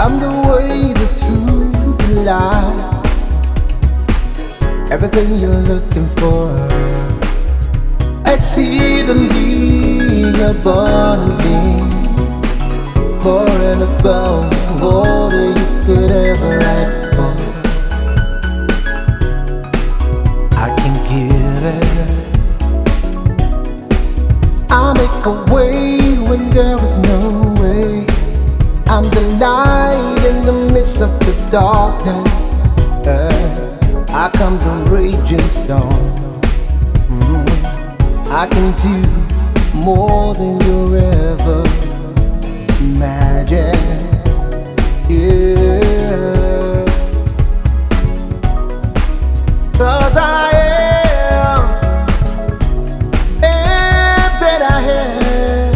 I'm the way, the truth, the light. Everything you're looking for, exceedingly abundantly, more and above all that you could ever ask for. I can give it. I'll make a way when there is no way. I'm the light in the midst of the darkness. I come to raging storm. I can do more than you ever imagine. Yeah, 'cause I am that I am.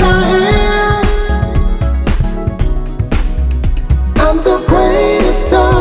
I'm the greatest of